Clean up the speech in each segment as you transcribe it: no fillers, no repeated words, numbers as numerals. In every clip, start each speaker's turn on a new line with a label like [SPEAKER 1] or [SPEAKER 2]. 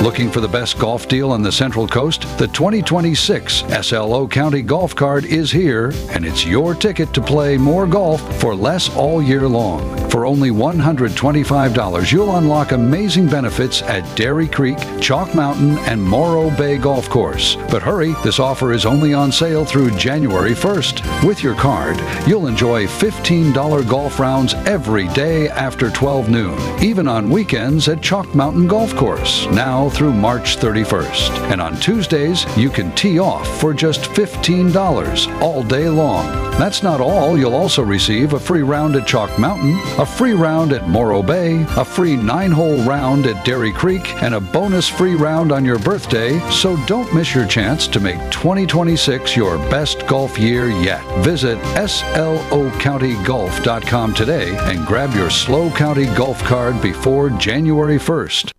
[SPEAKER 1] Looking for the best golf deal on the Central Coast? The 2026 SLO County Golf Card is here, and it's your ticket to play more golf for less all year long. For only $125, you'll unlock amazing benefits at Dairy Creek, Chalk Mountain, and Morro Bay Golf Course. But hurry, this offer is only on sale through January 1st. With your card, you'll enjoy $15 golf rounds every day after 12 noon, even on weekends at Chalk Mountain Golf Course, now through March 31st. And on Tuesdays, you can tee off for just $15 all day long. That's not all. You'll also receive a free round at Chalk Mountain, a free round at Morro Bay, a free 9-hole round at Dairy Creek, and a bonus free round on your birthday, so don't miss your chance to make 2026 your best golf year yet. Visit slocountygolf.com today and grab your SLO County Golf Card before January 1st.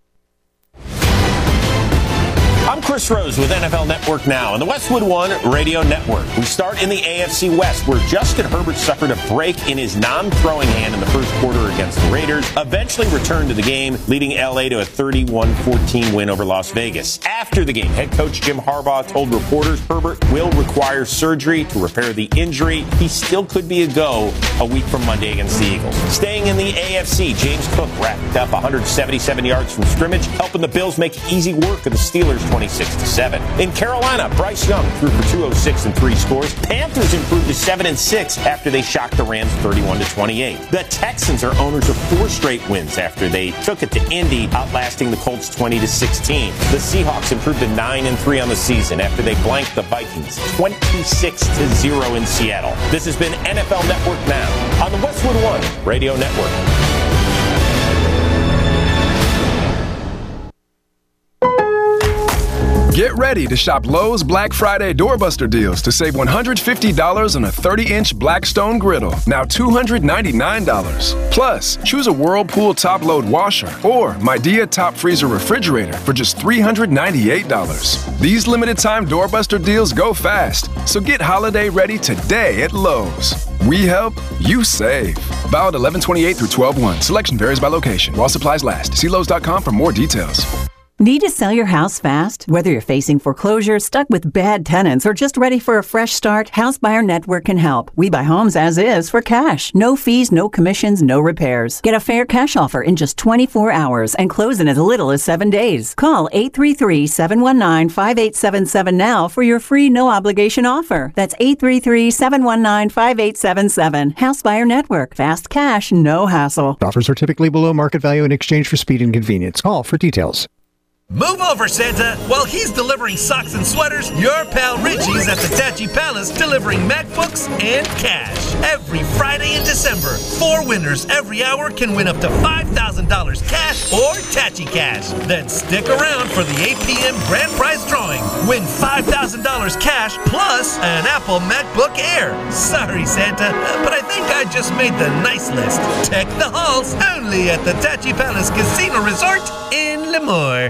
[SPEAKER 2] I'm Chris Rose with NFL Network Now and the Westwood One Radio Network. We start in the AFC West, where Justin Herbert suffered a break in his non-throwing hand in the first quarter against the Raiders, eventually returned to the game, leading LA to a 31-14 win over Las Vegas. After the game, head coach Jim Harbaugh told reporters Herbert will require surgery to repair the injury. He still could be a go a week from Monday against the Eagles. Staying in the AFC, James Cook racked up 177 yards from scrimmage, helping the Bills make easy work of the Steelers 26-7. In Carolina, Bryce Young threw for 206 and 3 scores. Panthers improved to 7-6 after they shocked the Rams 31-28. The Texans are owners of 4 straight wins after they took it to Indy, outlasting the Colts 20-16. The Seahawks improved to 9-3 on the season after they blanked the Vikings 26-0 in Seattle. This has been NFL Network Now on the Westwood One Radio Network.
[SPEAKER 3] Get ready to shop Lowe's Black Friday Doorbuster deals to save $150 on a 30-inch Blackstone griddle, now $299. Plus, choose a Whirlpool top-load washer or Midea top freezer refrigerator for just $398. These limited-time Doorbuster deals go fast, so get holiday ready today at Lowe's. We help, you save. Valid 11/28 through 12/1. Selection varies by location. While supplies last. See Lowe's.com for more details.
[SPEAKER 4] Need to sell your house fast? Whether you're facing foreclosure, stuck with bad tenants, or just ready for a fresh start, House Buyer Network can help. We buy homes as is for cash. No fees, no commissions, no repairs. Get a fair cash offer in just 24 hours and close in as little as 7 days. Call 833-719-5877 now for your free no-obligation offer. That's 833-719-5877. House Buyer Network. Fast cash, no hassle.
[SPEAKER 5] Offers are typically below market value in exchange for speed and convenience. Call for details.
[SPEAKER 6] Move over, Santa. While he's delivering socks and sweaters, your pal Richie's at the Tachi Palace delivering MacBooks and cash. Every Friday in December, 4 winners every hour can win up to $5,000 cash or Tachi Cash. Then stick around for the 8 p.m. grand prize drawing. Win $5,000 cash plus an Apple MacBook Air. Sorry, Santa, but I think I just made the nice list. Deck the halls only at the Tachi Palace Casino Resort in Lemoore.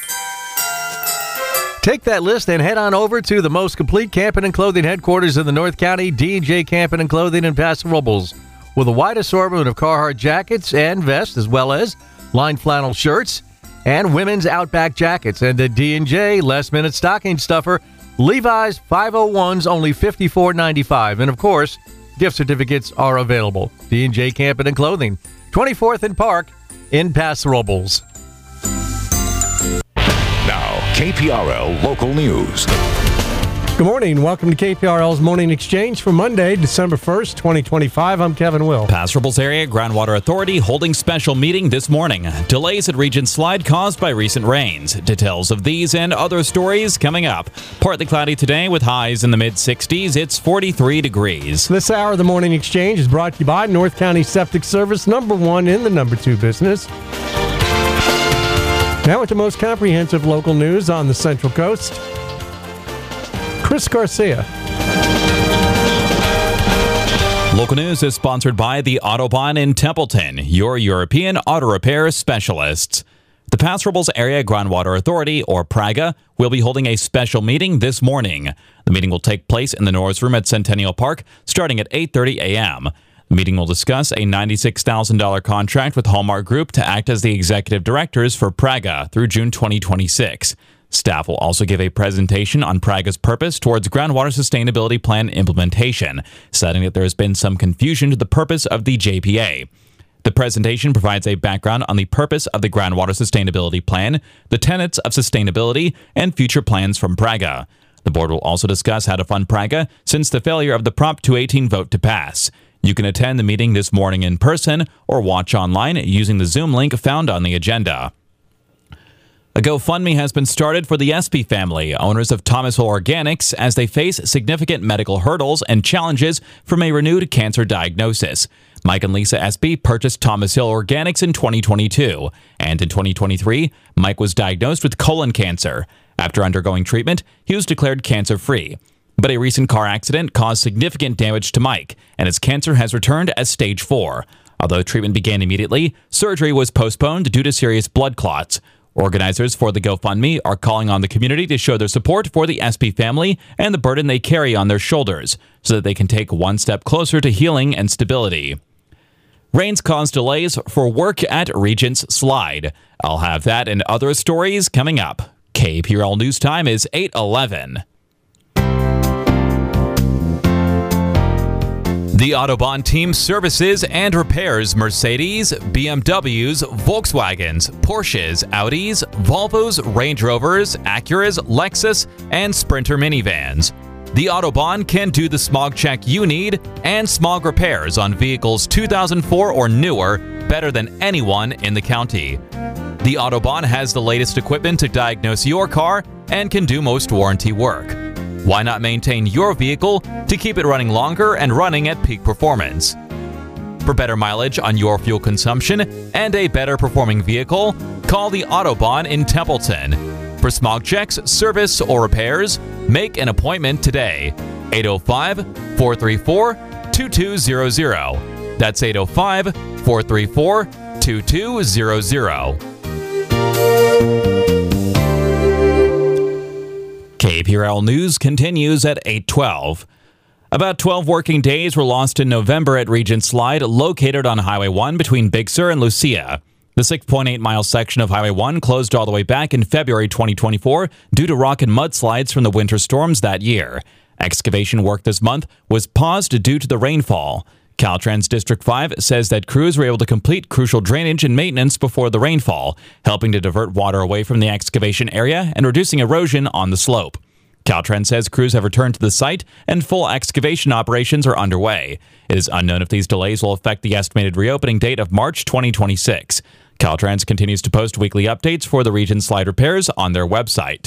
[SPEAKER 7] Take that list and head on over to the most complete camping and clothing headquarters in the North County, D&J Camping and Clothing in Paso Robles, with a wide assortment of Carhartt jackets and vests, as well as lined flannel shirts and women's Outback jackets. And at D&J, last-minute stocking stuffer, Levi's 501s, only $54.95. And, of course, gift certificates are available. D&J Camping and Clothing, 24th and Park in Paso Robles.
[SPEAKER 8] KPRL Local News.
[SPEAKER 9] Good morning. Welcome to KPRL's Morning Exchange for Monday, December 1st, 2025. I'm Kevin Will.
[SPEAKER 10] Paso Robles Area Groundwater Authority holding special meeting this morning. Delays at Region Slide caused by recent rains. Details of these and other stories coming up. Partly cloudy today with highs in the mid-60s. It's 43 degrees.
[SPEAKER 9] This hour of the Morning Exchange is brought to you by North County Septic Service, #1 in the #2 business. Now with the most comprehensive local news on the Central Coast, Chris Garcia.
[SPEAKER 10] Local news is sponsored by the Autobahn in Templeton, your European auto repair specialists. The Paso Robles Area Groundwater Authority, or PRAGA, will be holding a special meeting this morning. The meeting will take place in the Norris Room at Centennial Park starting at 8:30 a.m. The The meeting will discuss a $96,000 contract with Hallmark Group to act as the executive directors for Praga through June 2026. Staff will also give a presentation on Praga's purpose towards groundwater sustainability plan implementation, citing that there has been some confusion to the purpose of the JPA. The presentation provides a background on the purpose of the groundwater sustainability plan, the tenets of sustainability, and future plans from Praga. The board will also discuss how to fund Praga since the failure of the Prop 218 vote to pass. You can attend the meeting this morning in person or watch online using the Zoom link found on the agenda. A GoFundMe has been started for the Espy family, owners of Thomas Hill Organics, as they face significant medical hurdles and challenges from a renewed cancer diagnosis. Mike and Lisa Espy purchased Thomas Hill Organics in 2022, and in 2023, Mike was diagnosed with colon cancer. After undergoing treatment, he was declared cancer-free. But a recent car accident caused significant damage to Mike, and his cancer has returned as stage 4. Although treatment began immediately, surgery was postponed due to serious blood clots. Organizers for the GoFundMe are calling on the community to show their support for the Espy family and the burden they carry on their shoulders so that they can take one step closer to healing and stability. Rains caused delays for work at Regent's Slide. I'll have that and other stories coming up. KPRL News Time is 8:11. The Autobahn team services and repairs Mercedes, BMWs, Volkswagens, Porsches, Audis, Volvos, Range Rovers, Acuras, Lexus, and Sprinter minivans. The Autobahn can do the smog check you need and smog repairs on vehicles 2004 or newer better than anyone in the county. The Autobahn has the latest equipment to diagnose your car and can do most warranty work. Why not maintain your vehicle to keep it running longer and running at peak performance? For better mileage on your fuel consumption and a better performing vehicle, call the Autobahn in Templeton. For smog checks, service, or repairs, make an appointment today. 805-434-2200. That's 805-434-2200. KPRL News continues at 8:12. About 12 working days were lost in November at Regent Slide, located on Highway 1 between Big Sur and Lucia. The 6.8-mile section of Highway 1 closed all the way back in February 2024 due to rock and mudslides from the winter storms that year. Excavation work this month was paused due to the rainfall. Caltrans District 5 says that crews were able to complete crucial drainage and maintenance before the rainfall, helping to divert water away from the excavation area and reducing erosion on the slope. Caltrans says crews have returned to the site and full excavation operations are underway. It is unknown if these delays will affect the estimated reopening date of March 2026. Caltrans continues to post weekly updates for the Regent Slide repairs on their website.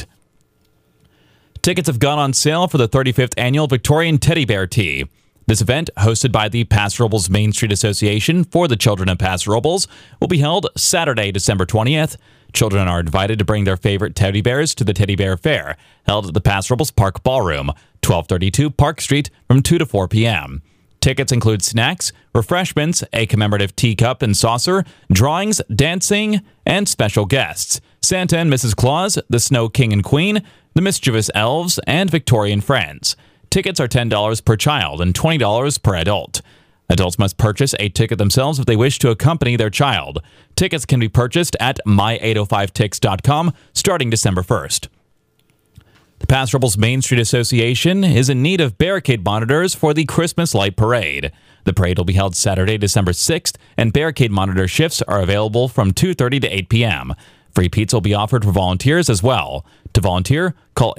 [SPEAKER 10] Tickets have gone on sale for the 35th Annual Victorian Teddy Bear Tea. This event, hosted by the Paso Robles Main Street Association for the Children of Paso Robles, will be held Saturday, December 20th. Children are invited to bring their favorite teddy bears to the Teddy Bear Fair, held at the Paso Robles Park Ballroom, 1232 Park Street, from 2 to 4 p.m. Tickets include snacks, refreshments, a commemorative teacup and saucer, drawings, dancing, and special guests. Santa and Mrs. Claus, the Snow King and Queen, the Mischievous Elves, and Victorian Friends. Tickets are $10 per child and $20 per adult. Adults must purchase a ticket themselves if they wish to accompany their child. Tickets can be purchased at my805tix.com starting December 1st. The Paso Robles Main Street Association is in need of barricade monitors for the Christmas Light Parade. The parade will be held Saturday, December 6th, and barricade monitor shifts are available from 2:30 to 8 p.m. Free pizza will be offered for volunteers as well. To volunteer, call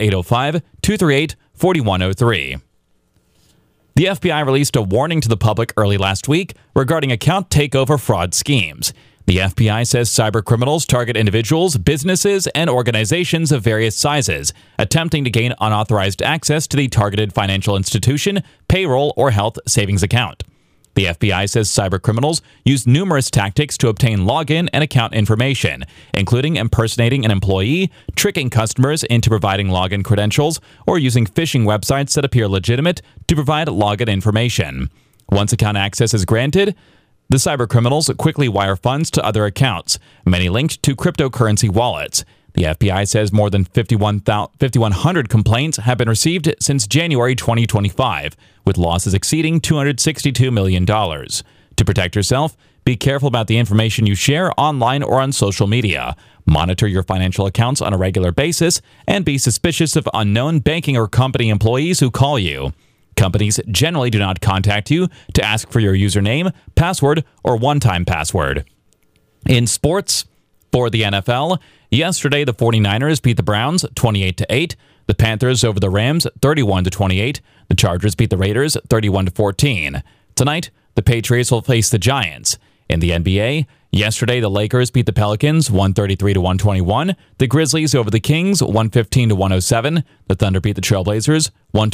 [SPEAKER 10] 805-238-4103. The FBI released a warning to the public early last week regarding account takeover fraud schemes. The FBI says cybercriminals target individuals, businesses, and organizations of various sizes, attempting to gain unauthorized access to the targeted financial institution, payroll, or health savings account. The FBI says cybercriminals use numerous tactics to obtain login and account information, including impersonating an employee, tricking customers into providing login credentials, or using phishing websites that appear legitimate to provide login information. Once account access is granted, the cybercriminals quickly wire funds to other accounts, many linked to cryptocurrency wallets. The FBI says more than 5,100 complaints have been received since January 2025, with losses exceeding $262 million. To protect yourself, be careful about the information you share online or on social media. Monitor your financial accounts on a regular basis and be suspicious of unknown banking or company employees who call you. Companies generally do not contact you to ask for your username, password, or one-time password. In sports, for the NFL, yesterday the 49ers beat the Browns 28-8, the Panthers over the Rams 31-28, the Chargers beat the Raiders 31-14. Tonight, the Patriots will face the Giants. In the NBA, yesterday the Lakers beat the Pelicans 133-121, the Grizzlies over the Kings 115-107, the Thunder beat the Trailblazers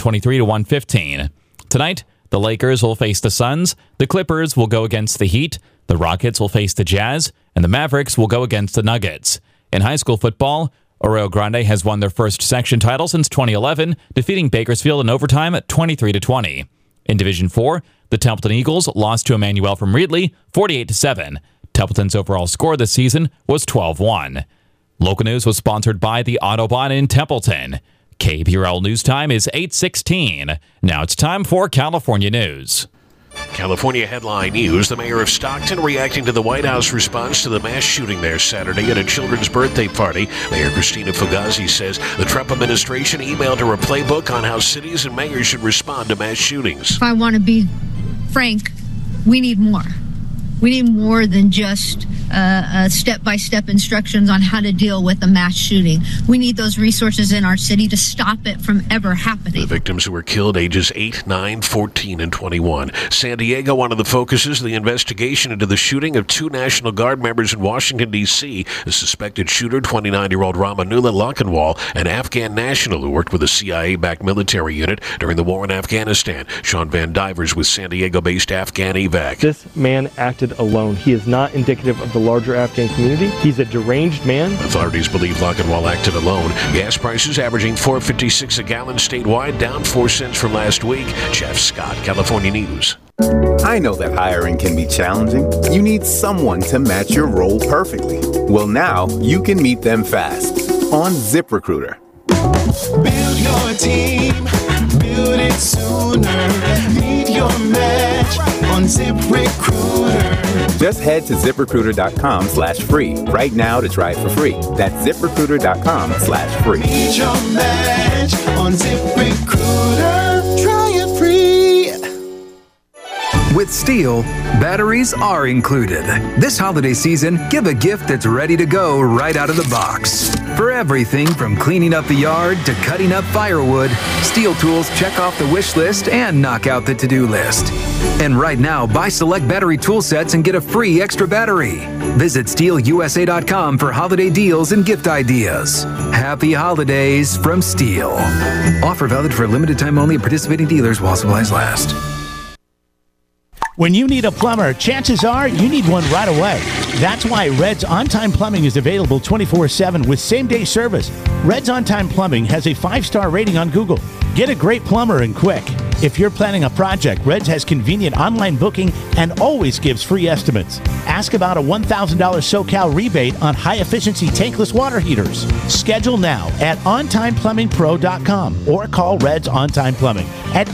[SPEAKER 10] 123-115. Tonight, the Lakers will face the Suns, the Clippers will go against the Heat, the Rockets will face the Jazz, and the Mavericks will go against the Nuggets. In high school football, Arroyo Grande has won their first section title since 2011, defeating Bakersfield in overtime at 23-20. In Division 4, the Templeton Eagles lost to Emmanuel from Reedley 48-7. Templeton's overall score this season was 12-1. Local news was sponsored by the Autobahn in Templeton. KPRL News Time is 8:16. Now it's time for California News.
[SPEAKER 11] California headline news. The mayor of Stockton reacting to the White House response to the mass shooting there Saturday at a children's birthday party. Mayor Christina Fugazi says the Trump administration emailed her a playbook on how cities and mayors should respond to mass shootings.
[SPEAKER 12] If I want to be frank, we need more. We need more than just step-by-step instructions on how to deal with a mass shooting. We need those resources in our city to stop it from ever happening.
[SPEAKER 11] The victims who were killed ages 8, 9, 14, and 21. San Diego, one of the focuses of the investigation into the shooting of 2 National Guard members in Washington, D.C. The suspected shooter, 29-year-old Ramanullah Lakhanwal, an Afghan national who worked with a CIA-backed military unit during the war in Afghanistan. Sean Van Divers with San Diego-based Afghan Evac.
[SPEAKER 13] This man acted alone. He is not indicative of the larger Afghan community. He's a deranged man.
[SPEAKER 11] Authorities believe Lakhanwal acted alone. Gas prices averaging $4.56 a gallon statewide, down 4 cents from last week. Jeff Scott, California News.
[SPEAKER 14] I know that hiring can be challenging. You need someone to match your role perfectly. Well, now you can meet them fast on ZipRecruiter.
[SPEAKER 15] Build your team, build it sooner. Meet your match on ZipRecruiter.
[SPEAKER 14] Just head to ZipRecruiter.com/free right now to try it for free. That's ZipRecruiter.com/free.
[SPEAKER 15] Meet your match on ZipRecruiter. Try it free.
[SPEAKER 16] With Steel, batteries are included. This holiday season, give a gift that's ready to go right out of the box. For everything from cleaning up the yard to cutting up firewood, Steel tools check off the wish list and knock out the to-do list. And right now, buy select battery tool sets and get a free extra battery. Visit SteelUSA.com for holiday deals and gift ideas. Happy holidays from Steel. Offer valid for a limited time only at participating dealers while supplies last.
[SPEAKER 17] When you need a plumber, chances are you need one right away. That's why Red's On-Time Plumbing is available 24/7 with same-day service. Red's On-Time Plumbing has a 5-star rating on Google. Get a great plumber and quick. If you're planning a project, Red's has convenient online booking and always gives free estimates. Ask about a $1,000 SoCal rebate on high-efficiency tankless water heaters. Schedule now at OnTimePlumbingPro.com or call Red's On-Time Plumbing at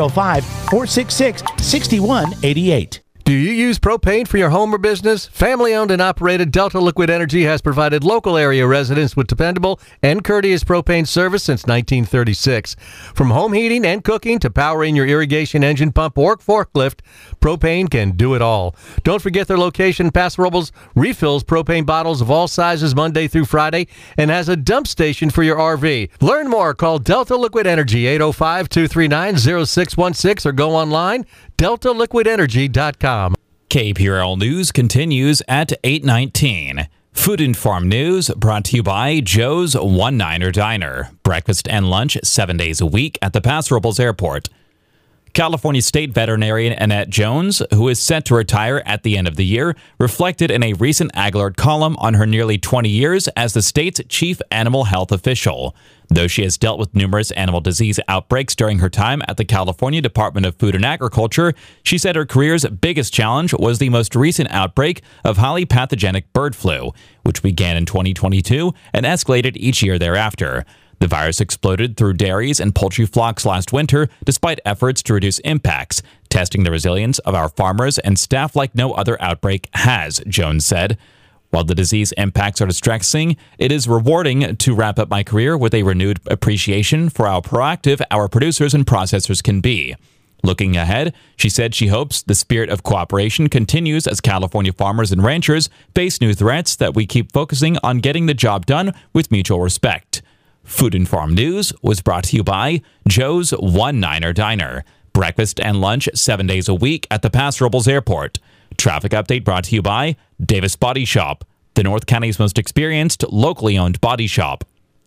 [SPEAKER 17] 805-466-6188.
[SPEAKER 7] Do you use propane for your home or business? Family-owned and operated Delta Liquid Energy has provided local area residents with dependable and courteous propane service since 1936. From home heating and cooking to powering your irrigation engine pump or forklift, propane can do it all. Don't forget their location, Paso Robles refills propane bottles of all sizes Monday through Friday and has a dump station for your RV. Learn more. Call Delta Liquid Energy, 805-239-0616 or go online, deltaliquidenergy.com.
[SPEAKER 10] KPRL News continues at 8:19. Food and Farm News brought to you by Joe's One Niner Diner. Breakfast and lunch 7 days a week at the Paso Robles Airport. California State veterinarian Annette Jones, who is set to retire at the end of the year, reflected in a recent Ag-Alert column on her nearly 20 years as the state's chief animal health official. Though she has dealt with numerous animal disease outbreaks during her time at the California Department of Food and Agriculture, she said her career's biggest challenge was the most recent outbreak of highly pathogenic bird flu, which began in 2022 and escalated each year thereafter. The virus exploded through dairies and poultry flocks last winter, despite efforts to reduce impacts, testing the resilience of our farmers and staff like no other outbreak has, Jones said. While the disease impacts are distressing, it is rewarding to wrap up my career with a renewed appreciation for how proactive our producers and processors can be. Looking ahead, she said she hopes the spirit of cooperation continues as California farmers and ranchers face new threats, that we keep focusing on getting the job done with mutual respect. Food and Farm News was brought to you by Joe's One Niner Diner. Breakfast and lunch 7 days a week at the Paso Robles Airport. Traffic update brought to you by Davis Body Shop, the North County's most experienced, locally owned body shop.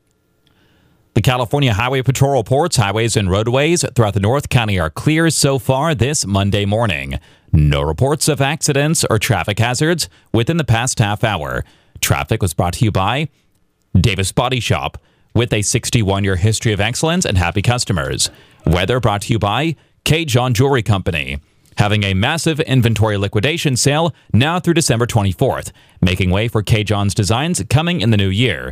[SPEAKER 10] The California Highway Patrol reports highways and roadways throughout the North County are clear so far this Monday morning. No reports of accidents or traffic hazards within the past half hour. Traffic was brought to you by Davis Body Shop, with a 61-year history of excellence and happy customers. Weather brought to you by K. John Jewelry Company, having a massive inventory liquidation sale now through December 24th, making way for K. John's designs coming in the new year.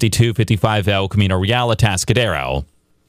[SPEAKER 10] 5255 El Camino Real, Atascadero.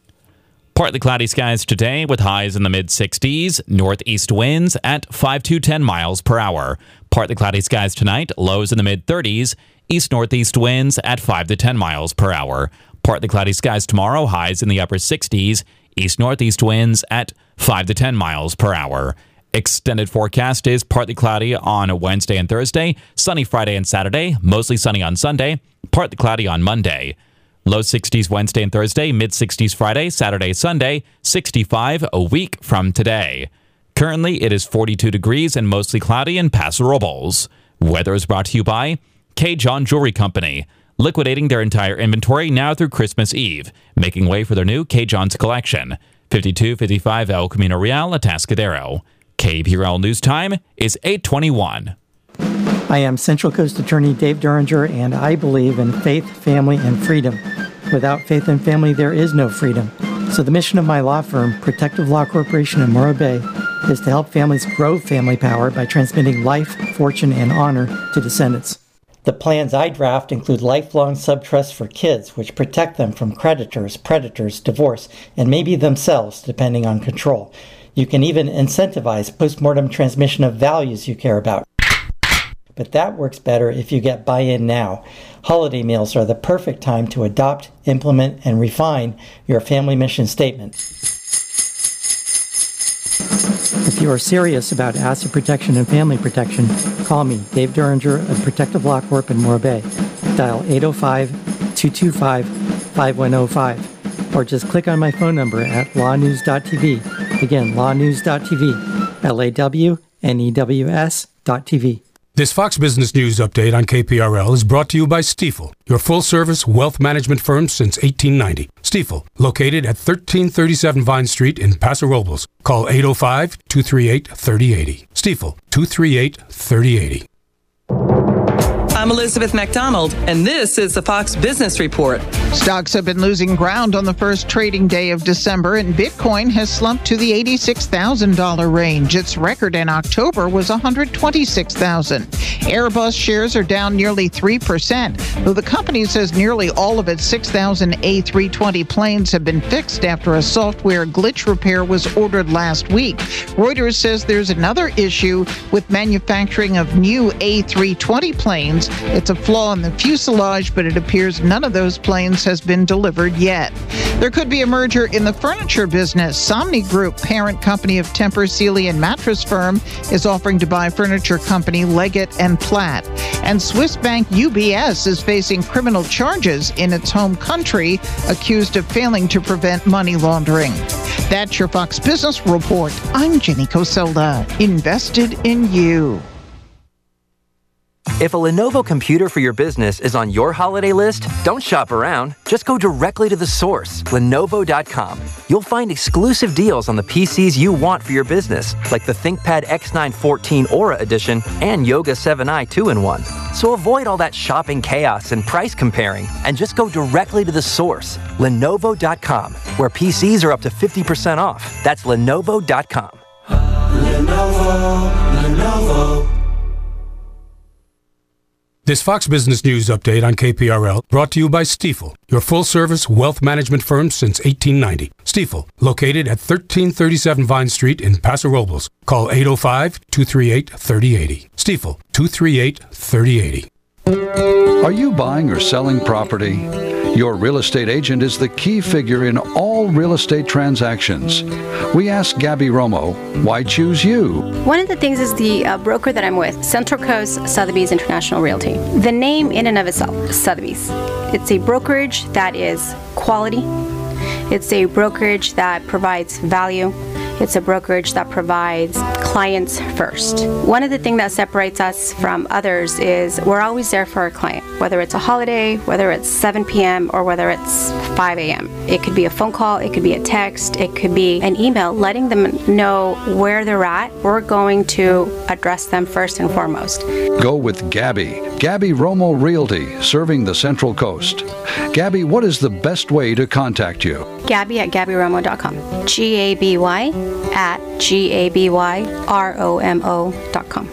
[SPEAKER 10] Partly cloudy skies today with highs in the mid-60s, northeast winds at 5 to 10 miles per hour. Partly cloudy skies tonight, lows in the mid-30s, east-northeast winds at 5 to 10 miles per hour. Partly cloudy skies tomorrow, highs in the upper 60s, east-northeast winds at 5 to 10 miles per hour. Extended forecast is partly cloudy on Wednesday and Thursday, sunny Friday and Saturday, mostly sunny on Sunday, partly cloudy on Monday. Low 60s Wednesday and Thursday, mid-60s Friday, Saturday, Sunday, 65 a week from today. Currently, it is 42 degrees and mostly cloudy in Paso Robles. Weather is brought to you by K. John Jewelry Company, liquidating their entire inventory now through Christmas Eve, making way for their new K. John's collection. 5255 El Camino Real, Atascadero. KPRL News Time is 8:21.
[SPEAKER 18] I am Central Coast Attorney Dave Duringer, and I believe in faith, family, and freedom. Without faith and family, there is no freedom. So the mission of my law firm, Protective Law Corporation in Morro Bay, is to help families grow family power by transmitting life, fortune, and honor to descendants. The plans I draft include lifelong subtrusts for kids, which protect them from creditors, predators, divorce, and maybe themselves, depending on control. You can even incentivize postmortem transmission of values you care about. But that works better if you get buy-in now. Holiday meals are the perfect time to adopt, implement, and refine your family mission statement. If you are serious about asset protection and family protection, call me, Dave Duringer of Protective Law Corp in Morro Bay. Dial 805-225-5105. Or just click on my phone number at lawnews.tv. Again, lawnews.tv. LAWNEWS.tv.
[SPEAKER 19] This Fox Business News update on KPRL is brought to you by Stifel, your full-service wealth management firm since 1890. Stifel, located at 1337 Vine Street in Paso Robles. Call 805-238-3080. Stifel, 238-3080.
[SPEAKER 20] I'm Elizabeth McDonald, and this is the Fox Business Report.
[SPEAKER 21] Stocks have been losing ground on the first trading day of December, and Bitcoin has slumped to the $86,000 range. Its record in October was $126,000. Airbus shares are down nearly 3%, though the company says nearly all of its 6,000 A320 planes have been fixed after a software glitch repair was ordered last week. Reuters says there's another issue with manufacturing of new A320 planes. It's a flaw in the fuselage, but it appears none of those planes has been delivered yet. There could be a merger in the furniture business. Somni Group, parent company of Tempur Sealy and Mattress Firm, is offering to buy furniture company Leggett & Platt. And Swiss bank UBS is facing criminal charges in its home country, accused of failing to prevent money laundering. That's your Fox Business Report. I'm Jenny Coselda. Invested in you.
[SPEAKER 1] If a Lenovo computer for your business is on your holiday list, don't shop around. Just go directly to the source, Lenovo.com. You'll find exclusive deals on the PCs you want for your business, like the ThinkPad X9 14 Aura Edition and Yoga 7i 2-in-1. So avoid all that shopping chaos and price comparing, and just go directly to the source, Lenovo.com, where PCs are up to 50% off. That's Lenovo.com.
[SPEAKER 15] Lenovo.
[SPEAKER 19] This Fox Business News update on KPRL brought to you by Stifel, your full-service wealth management firm since 1890. Stifel, located at 1337 Vine Street in Paso Robles. Call 805-238-3080. Stifel, 238-3080.
[SPEAKER 22] Are you buying or selling property? Your real estate agent is the key figure in all real estate transactions. We asked Gabby Romo, why choose you?
[SPEAKER 23] One of the things is the broker that I'm with, Central Coast Sotheby's International Realty. The name in and of itself, Sotheby's. It's a brokerage that is quality. It's a brokerage that provides value. It's a brokerage that provides clients first. One of the things that separates us from others is we're always there for our client, whether it's a holiday, whether it's 7 p.m., or whether it's 5 a.m. It could be a phone call, it could be a text, it could be an email, letting them know where they're at. We're going to address them first and foremost.
[SPEAKER 22] Go with Gabby. Gabby Romo Realty, serving the Central Coast. Gabby, what is the best way to contact you?
[SPEAKER 23] Gabby at GabbyRomo.com. GABY@GABYROMO.com.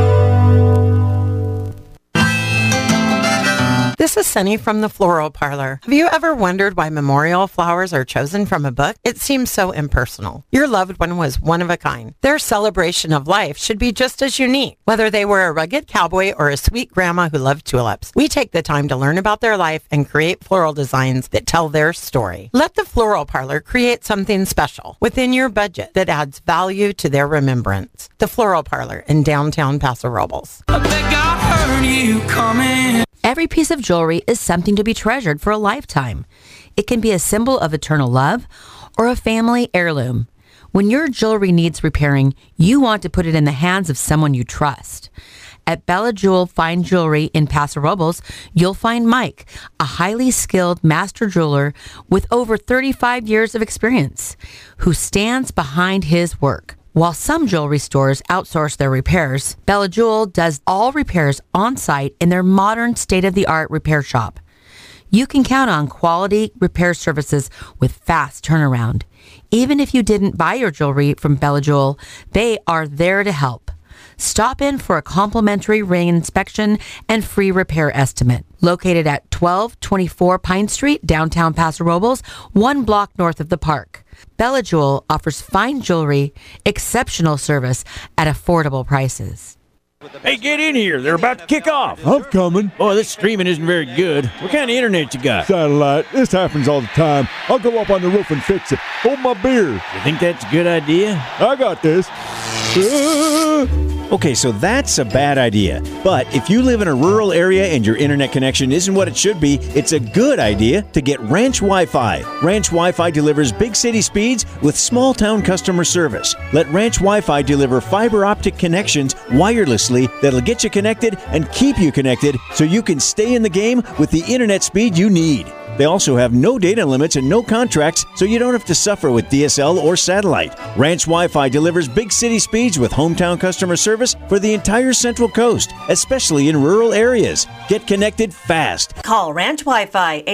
[SPEAKER 24] This is Sunny from the Floral Parlor. Have you ever wondered why memorial flowers are chosen from a book? It seems so impersonal. Your loved one was one of a kind. Their celebration of life should be just as unique. Whether they were a rugged cowboy or a sweet grandma who loved tulips, we take the time to learn about their life and create floral designs that tell their story. Let the Floral Parlor create something special within your budget that adds value to their remembrance. The Floral Parlor in downtown Paso Robles.
[SPEAKER 25] Every piece of jewelry is something to be treasured for a lifetime. It can be a symbol of eternal love or a family heirloom. When your jewelry needs repairing, you want to put it in the hands of someone you trust. At Bella Jewel Fine Jewelry in Paso Robles, you'll find Mike, a highly skilled master jeweler with over 35 years of experience, who stands behind his work. While some jewelry stores outsource their repairs, Bella Jewel does all repairs on site in their modern state-of-the-art repair shop. You can count on quality repair services with fast turnaround. Even if you didn't buy your jewelry from Bella Jewel, they are there to help. Stop in for a complimentary ring inspection and free repair estimate. Located at 1224 Pine Street, downtown Paso Robles, 1 block north of the park. Bella Jewel offers fine jewelry, exceptional service at affordable prices.
[SPEAKER 26] Hey, get in here. They're about to kick off.
[SPEAKER 27] I'm coming.
[SPEAKER 26] Oh, this streaming isn't very good. What kind of internet you got?
[SPEAKER 27] Satellite. This happens all the time. I'll go up on the roof and fix it. Hold my beer.
[SPEAKER 26] You think that's a good idea?
[SPEAKER 27] I got this.
[SPEAKER 26] Okay, so that's a bad idea. But if you live in a rural area and your internet connection isn't what it should be, it's a good idea to get Ranch Wi-Fi. Ranch Wi-Fi delivers big city speeds with small town customer service. Let Ranch Wi-Fi deliver fiber optic connections wirelessly that'll get you connected and keep you connected so you can stay in the game with the internet speed you need. They also have no data limits and no contracts, so you don't have to suffer with DSL or satellite. Ranch Wi-Fi delivers big city speeds with hometown customer service for the entire Central Coast, especially in rural areas. Get connected fast.
[SPEAKER 28] Call Ranch Wi-Fi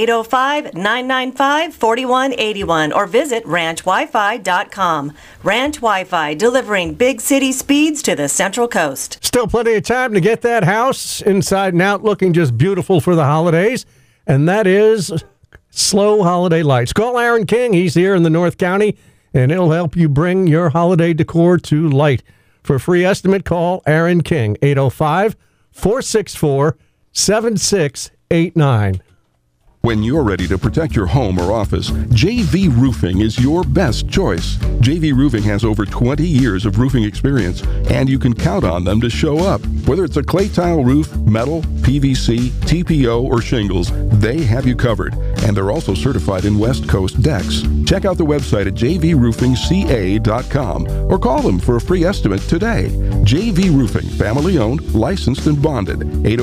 [SPEAKER 28] 805-995-4181 or visit ranchwifi.com. Ranch Wi-Fi, delivering big city speeds to the Central Coast.
[SPEAKER 9] Still plenty of time to get that house inside and out looking just beautiful for the holidays. And that is Slow Holiday Lights. Call Aaron King. He's here in the North County, and he'll help you bring your holiday decor to light. For a free estimate, call Aaron King, 805-464-7689.
[SPEAKER 2] When you're ready to protect your home or office, JV Roofing is your best choice. JV Roofing has over 20 years of roofing experience, and you can count on them to show up. Whether it's a clay tile roof, metal, PVC, TPO, or shingles, they have you covered. And they're also certified in West Coast decks. Check out the website at jvroofingca.com or call them for a free estimate today. JV Roofing, family owned, licensed, and bonded.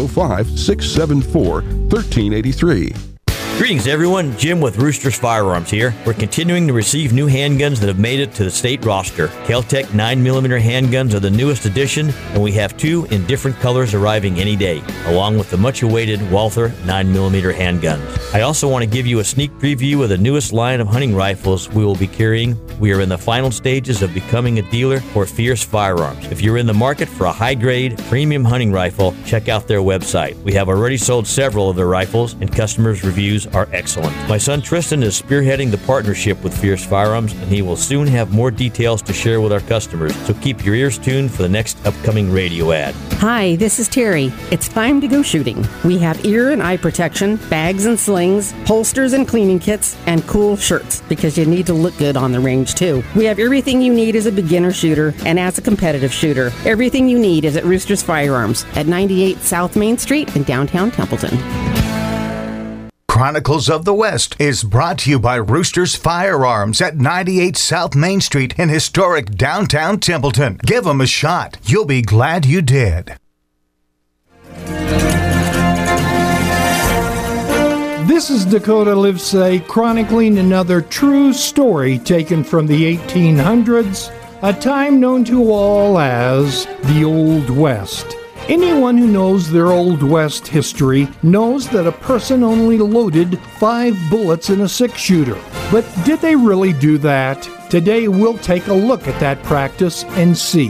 [SPEAKER 2] 805-674-1383.
[SPEAKER 3] Greetings, everyone. Jim with Roosters Firearms here. We're continuing to receive new handguns that have made it to the state roster. Kel-Tec 9mm handguns are the newest addition, and we have 2 in different colors arriving any day, along with the much-awaited Walther 9mm handguns. I also want to give you a sneak preview of the newest line of hunting rifles we will be carrying. We are in the final stages of becoming a dealer for Fierce Firearms. If you're in the market for a high-grade, premium hunting rifle, check out their website. We have already sold several of their rifles, and customers' reviews are excellent. My son Tristan is spearheading the partnership with Fierce Firearms, and he will soon have more details to share with our customers, so keep your ears tuned for the next upcoming radio ad.
[SPEAKER 4] Hi, this is Terry. It's time to go shooting. We have ear and eye protection, bags and slings, holsters and cleaning kits, and cool shirts, because you need to look good on the range too. We have everything you need as a beginner shooter and as a competitive shooter. Everything you need is at Roosters Firearms at 98 South Main Street in downtown Templeton.
[SPEAKER 5] Chronicles of the West is brought to you by Roosters Firearms at 98 South Main Street in historic downtown Templeton. Give them a shot. You'll be glad you did.
[SPEAKER 6] This is Dakota Livesay chronicling another true story taken from the 1800s, a time known to all as the Old West. Anyone who knows their Old West history knows that a person only loaded 5 bullets in a 6-shooter. But did they really do that? Today we'll take a look at that practice and see.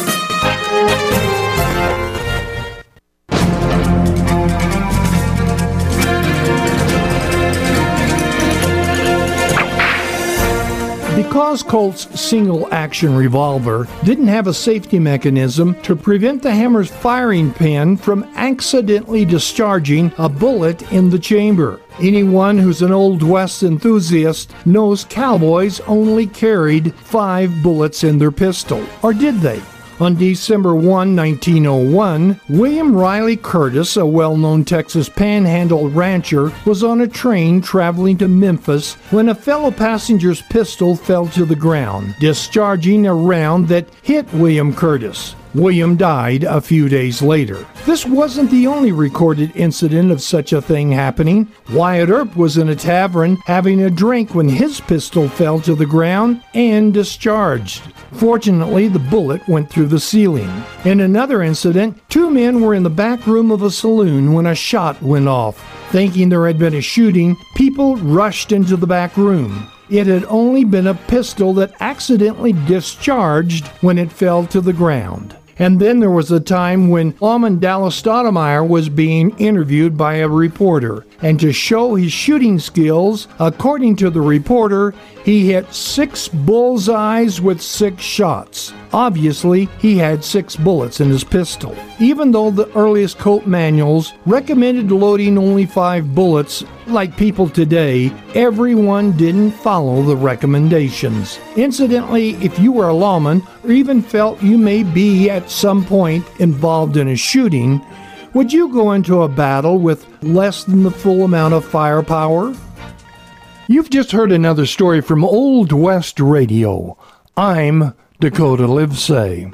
[SPEAKER 6] Because Colt's single-action revolver didn't have a safety mechanism to prevent the hammer's firing pin from accidentally discharging a bullet in the chamber. Anyone who's an Old West enthusiast knows cowboys only carried 5 bullets in their pistol. Or did they? On December 1, 1901, William Riley Curtis, a well-known Texas panhandle rancher, was on a train traveling to Memphis when a fellow passenger's pistol fell to the ground, discharging a round that hit William Curtis. William died a few days later. This wasn't the only recorded incident of such a thing happening. Wyatt Earp was in a tavern having a drink when his pistol fell to the ground and discharged. Fortunately, the bullet went through the ceiling. In another incident, 2 men were in the back room of a saloon when a shot went off. Thinking there had been a shooting, people rushed into the back room. It had only been a pistol that accidentally discharged when it fell to the ground. And then there was a time when Lawman Dallas Stoudemire was being interviewed by a reporter. And to show his shooting skills, according to the reporter, he hit 6 bullseyes with 6 shots. Obviously, he had 6 bullets in his pistol. Even though the earliest Colt manuals recommended loading only 5 bullets, like people today, everyone didn't follow the recommendations. Incidentally, if you were a lawman or even felt you may be at some point involved in a shooting, would you go into a battle with less than the full amount of firepower? You've just heard another story from Old West Radio. I'm Dakota Livesay.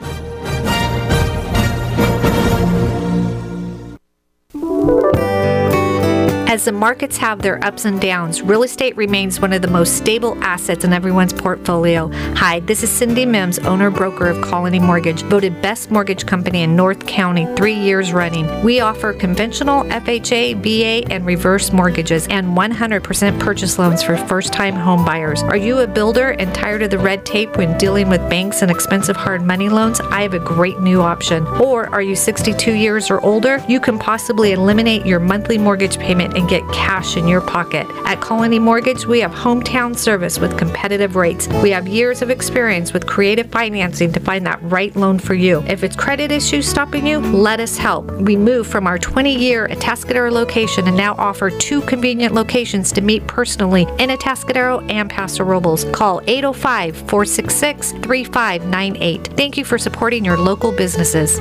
[SPEAKER 8] As the markets have their ups and downs, real estate remains one of the most stable assets in everyone's portfolio. Hi, this is Cindy Mims, owner-broker of Colony Mortgage, voted best mortgage company in North County 3 years running. We offer conventional FHA, VA, and reverse mortgages and 100% purchase loans for first-time home buyers. Are you a builder and tired of the red tape when dealing with banks and expensive hard money loans? I have a great new option. Or are you 62 years or older? You can possibly eliminate your monthly mortgage payment and and get cash in your pocket. At Colony Mortgage, we have hometown service with competitive rates. We have years of experience with creative financing to find that right loan for you. If it's credit issues stopping you, let us help. We moved from our 20-year Atascadero location and now offer 2 convenient locations to meet personally in Atascadero and Paso Robles. Call 805-466-3598. Thank you for supporting your local businesses.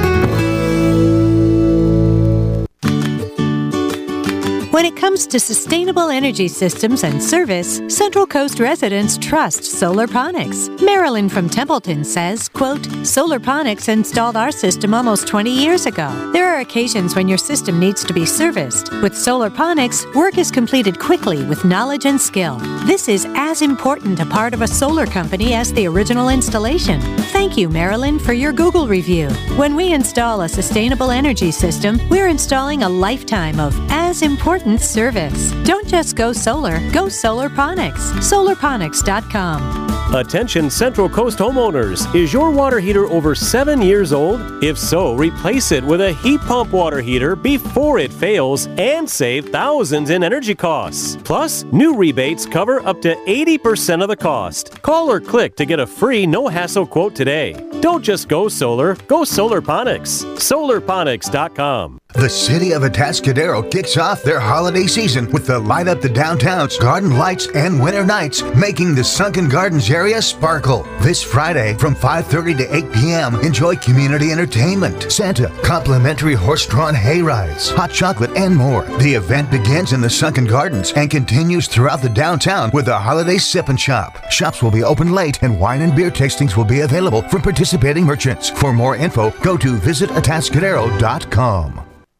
[SPEAKER 7] When it comes to sustainable energy systems and service, Central Coast residents trust Solarponics. Marilyn from Templeton says, quote, Solarponics installed our system almost 20 years ago. There are occasions when your system needs to be serviced. With Solarponics, work is completed quickly with knowledge and skill. This is as important a part of a solar company as the original installation. Thank you, Marilyn, for your Google review. When we install a sustainable energy system, we're installing a lifetime of as important service. Don't just go solar, go Solarponics. Solarponics.com.
[SPEAKER 10] Attention Central Coast homeowners. Is your water heater over 7 years old? If so, replace it with a heat pump water heater before it fails and save thousands in energy costs. Plus, new rebates cover up to 80% of the cost. Call or click to get a free no-hassle quote today. Don't just go solar, go Solarponics. Solarponics.com.
[SPEAKER 5] The city of Atascadero kicks off their holiday season with the Light Up the Downtown's garden lights and winter nights, making the Sunken Gardens area sparkle. This Friday from 5:30 to 8 p.m., enjoy community entertainment, Santa, complimentary horse-drawn hay rides, hot chocolate, and more. The event begins in the Sunken Gardens and continues throughout the downtown with a holiday sip and shop. Shops will be open late and wine and beer tastings will be available from participating merchants. For more info, go to visitatascadero.com.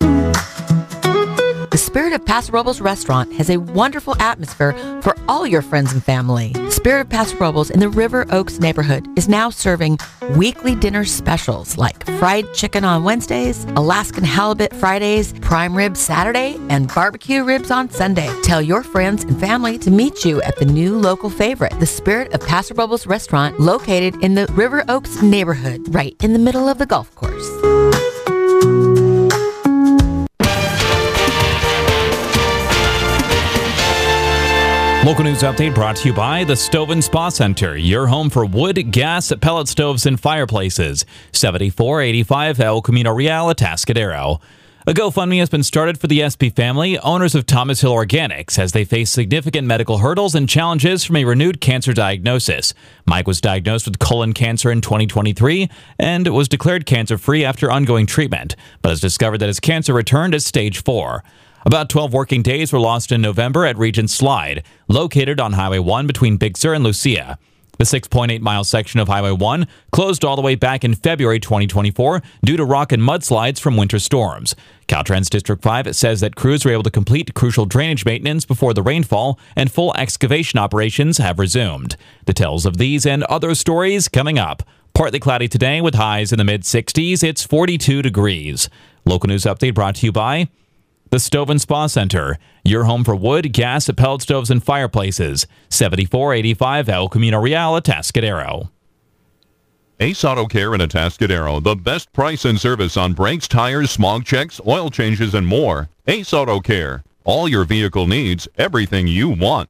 [SPEAKER 25] The Spirit of Paso Robles restaurant has a wonderful atmosphere for all your friends and family. Spirit of Paso Robles in the River Oaks neighborhood is now serving weekly dinner specials like fried chicken on Wednesdays, Alaskan halibut Fridays, prime rib Saturday, and barbecue ribs on Sunday. Tell your friends and family to meet you at the new local favorite, the Spirit of Paso Robles restaurant, located in the River Oaks neighborhood, right in the middle of the golf course.
[SPEAKER 11] Local news update brought to you by the Stove and Spa Center, your home for wood, gas, pellet stoves, and fireplaces. 7485 El Camino Real, Atascadero. A GoFundMe has been started for the SP family, owners of Thomas Hill Organics, as they face significant medical hurdles and challenges from a renewed cancer diagnosis. Mike was diagnosed with colon cancer in 2023 and was declared cancer-free after ongoing treatment, but has discovered that his cancer returned as stage 4. About 12 working days were lost in November at Regent Slide, located on Highway 1 between Big Sur and Lucia. The 6.8-mile section of Highway 1 closed all the way back in February 2024 due to rock and mudslides from winter storms. Caltrans District 5 says that crews were able to complete crucial drainage maintenance before the rainfall, and full excavation operations have resumed. Details of these and other stories coming up. Partly cloudy today with highs in the mid-60s. It's 42 degrees. Local news update brought to you by the Stove and Spa Center, your home for wood, gas, pellet stoves, and fireplaces. 7485 El Camino Real, Atascadero.
[SPEAKER 12] Ace Auto Care in Atascadero, the best price and service on brakes, tires, smog checks, oil changes, and more. Ace Auto Care, all your vehicle needs, everything you want.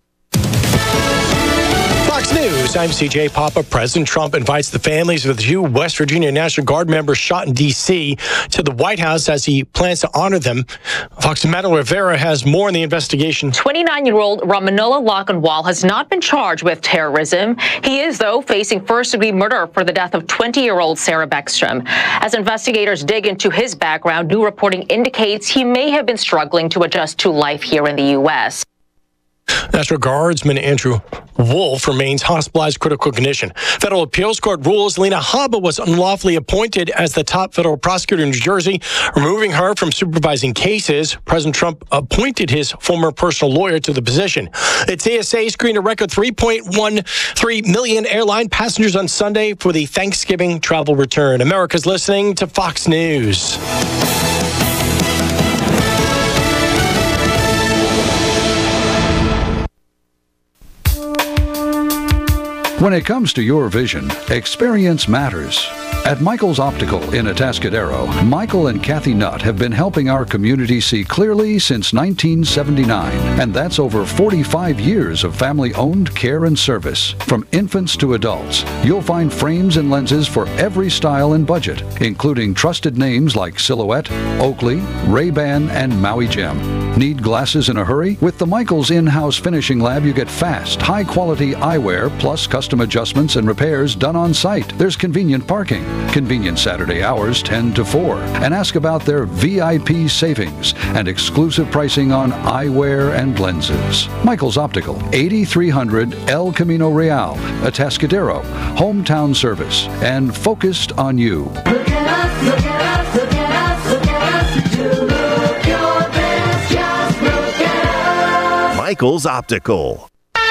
[SPEAKER 13] Fox News, I'm CJ Papa. President Trump invites the families of the 2 West Virginia National Guard members shot in D.C. to the White House as he plans to honor them. Fox Madeline Rivera has more on the investigation.
[SPEAKER 14] 29-year-old Ramanullah Lockenwall has not been charged with terrorism. He is, though, facing first-degree murder for the death of 20-year-old Sarah Beckstrom. As investigators dig into his background, new reporting indicates he may have been struggling to adjust to life here in the U.S.
[SPEAKER 13] National Guardsman Andrew Wolf remains hospitalized critical condition. Federal Appeals Court rules Lena Haba was unlawfully appointed as the top federal prosecutor in New Jersey, removing her from supervising cases. President Trump appointed his former personal lawyer to the position. The TSA screened a record 3.13 million airline passengers on Sunday for the Thanksgiving travel return. America's listening to Fox News.
[SPEAKER 22] When it comes to your vision, experience matters. At Michael's Optical in Atascadero, Michael and Kathy Nutt have been helping our community see clearly since 1979, and that's over 45 years of family-owned care and service. From infants to adults, you'll find frames and lenses for every style and budget, including trusted names like Silhouette, Oakley, Ray-Ban, and Maui Gem. Need glasses in a hurry? With the Michael's in-house finishing lab, you get fast, high-quality eyewear plus custom adjustments and repairs done on site. There's convenient parking, convenient Saturday hours 10 to 4, and ask about their VIP savings and exclusive pricing on eyewear and lenses. Michael's Optical, 8300 El Camino Real, Atascadero, hometown service, and focused on you.
[SPEAKER 1] Look at us, look at us, look at us, look at us. You look your best, just look at us.
[SPEAKER 15] Michael's Optical.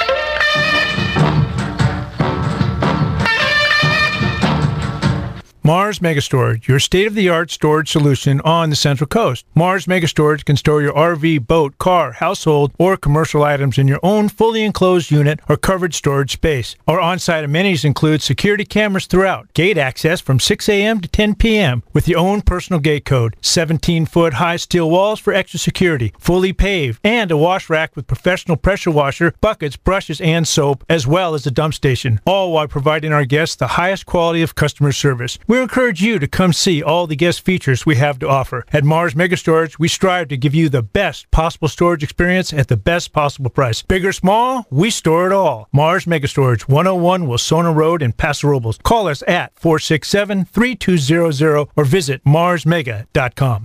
[SPEAKER 16] Mars Megastorage, your state-of-the-art storage solution on the Central Coast. Mars Megastorage can store your RV, boat, car, household, or commercial items in your own fully enclosed unit or covered storage space. Our on-site amenities include security cameras throughout, gate access from 6 a.m. to 10 p.m. with your own personal gate code, 17-foot high steel walls for extra security, fully paved, and a wash rack with professional pressure washer, buckets, brushes, and soap, as well as a dump station, all while providing our guests the highest quality of customer service. We encourage you to come see all the guest features we have to offer. At Mars Megastorage, we strive to give you the best possible storage experience at the best possible price. Big or small, we store it all. Mars Megastorage, 101 Wilsona Road in Paso Robles. Call us at 467-3200 or visit marsmega.com.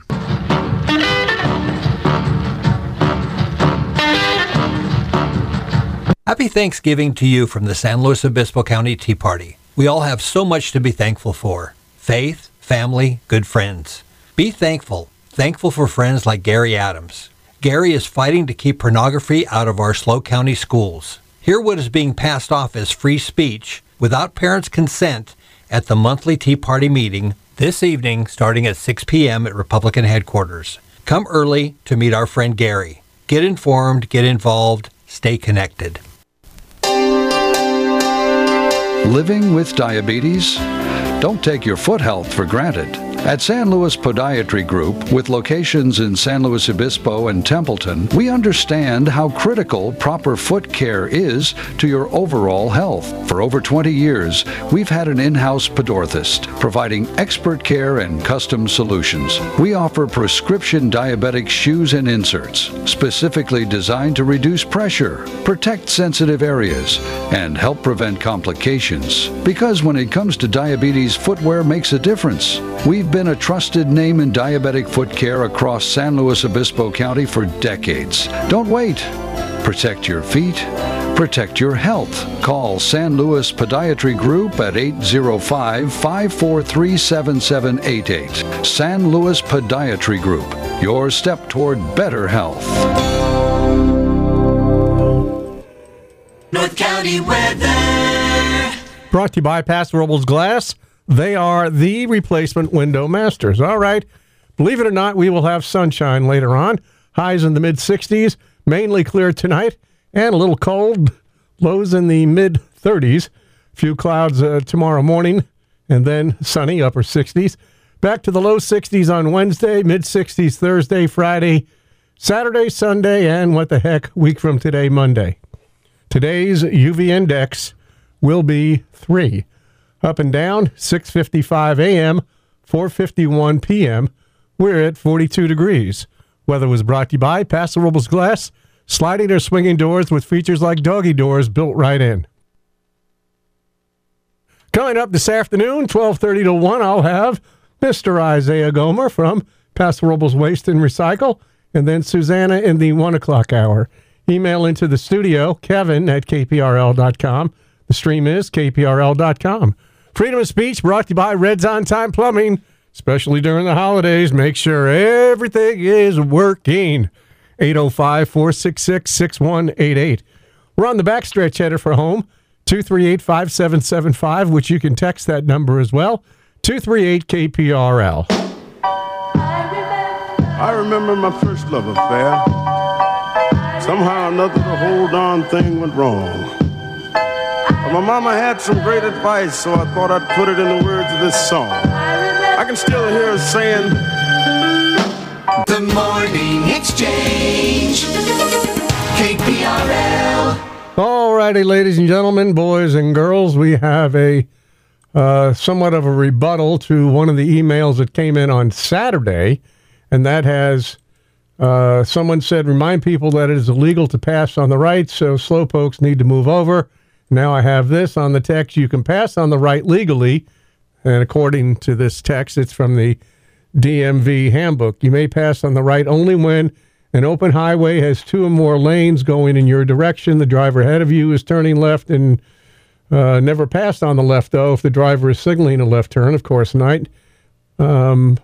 [SPEAKER 17] Happy Thanksgiving to you from the San Luis Obispo County Tea Party. We all have so much to be thankful for. Faith, family, good friends. Be thankful. Thankful for friends like Gary Adams. Gary is fighting to keep pornography out of our SLO County schools. Hear what is being passed off as free speech without parents' consent at the monthly Tea Party meeting this evening starting at 6 p.m. at Republican headquarters. Come early to meet our friend Gary. Get informed, get involved, stay connected.
[SPEAKER 22] Living with diabetes? Don't take your foot health for granted. At San Luis Podiatry Group, with locations in San Luis Obispo and Templeton, we understand how critical proper foot care is to your overall health. For over 20 years, we've had an in-house podorthist, providing expert care and custom solutions. We offer prescription diabetic shoes and inserts, specifically designed to reduce pressure, protect sensitive areas, and help prevent complications. Because when it comes to diabetes, footwear makes a difference. We've been a trusted name in diabetic foot care across San Luis Obispo County for decades. Don't wait. Protect your feet. Protect your health. Call San Luis Podiatry Group at 805-543-7788. San Luis Podiatry Group, your step toward better health.
[SPEAKER 1] North County weather.
[SPEAKER 9] Brought to you by Paso Robles Glass. They are the replacement window masters. All right. Believe it or not, we will have sunshine later on. Highs in the mid-60s, mainly clear tonight, and a little cold. Lows in the mid-30s. Few clouds tomorrow morning, and then sunny, upper 60s. Back to the low 60s on Wednesday, mid-60s Thursday, Friday, Saturday, Sunday, and what the heck, week from today, Monday. Today's UV index will be 3. Up and down, 6:55 a.m., 4:51 p.m. We're at 42 degrees. Weather was brought to you by Paso Robles Glass, sliding or swinging doors with features like doggy doors built right in. Coming up this afternoon, 12:30 to 1, I'll have Mr. Isaiah Gomer from Paso Robles Waste and Recycle, and then Susanna in the 1 o'clock hour. Email into the studio, kevin@kprl.com. The stream is kprl.com. Freedom of speech brought to you by Reds On Time Plumbing. Especially during the holidays, make sure everything is working. 805-466-6188. We're on the backstretch header for home, 238-5775, which you can text that number as well, 238-KPRL.
[SPEAKER 18] I remember my first love affair. Somehow or another, the whole darn thing went wrong. A My mama had some great advice, so I thought I'd put it in the words of this song. I can still hear her saying,
[SPEAKER 1] The Morning Exchange, KPRL.
[SPEAKER 9] All righty, ladies and gentlemen, boys and girls, we have a somewhat of a rebuttal to one of the emails that came in on Saturday, and that has someone said, remind people that it is illegal to pass on the right, so slowpokes need to move over. Now I have this on the text, you can pass on the right legally, and according to this text, it's from the DMV handbook. You may pass on the right only when an open highway has 2 or more lanes going in your direction. The driver ahead of you is turning left and never passed on the left, though, if the driver is signaling a left turn, of course not. Well,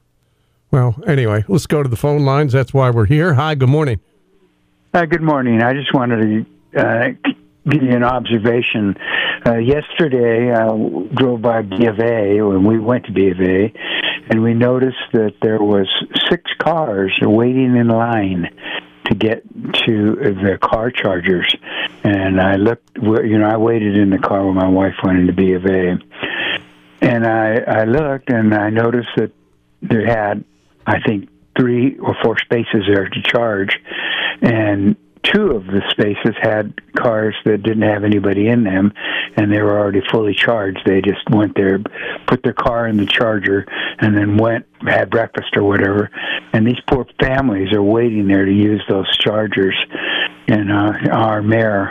[SPEAKER 9] anyway, let's go to the phone lines. That's why we're here. Hi, good morning.
[SPEAKER 15] Good morning. I just wanted to give you an observation. Yesterday, I drove by B of A, when we went to B of A, and we noticed that there was 6 cars waiting in line to get to the car chargers. And I looked, I waited in the car when my wife went into B of A. And I looked, and I noticed that they had, I think, 3 or 4 spaces there to charge. And 2 of the spaces had cars that didn't have anybody in them, and they were already fully charged. They just went there, put their car in the charger, and then went, had breakfast or whatever. And these poor families are waiting there to use those chargers. And our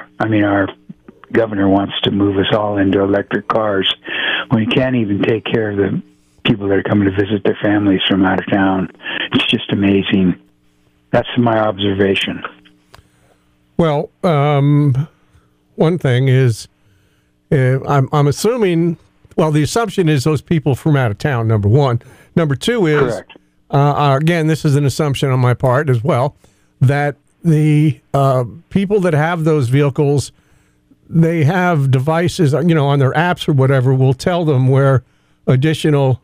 [SPEAKER 15] governor wants to move us all into electric cars when he can't even take care of the people that are coming to visit their families from out of town. It's just amazing. That's my observation.
[SPEAKER 9] Well, one thing is, I'm assuming, well, the assumption is those people from out of town, number one. Number two is, again, this is an assumption on my part as well, that the people that have those vehicles, they have devices, on their apps or whatever, will tell them where additional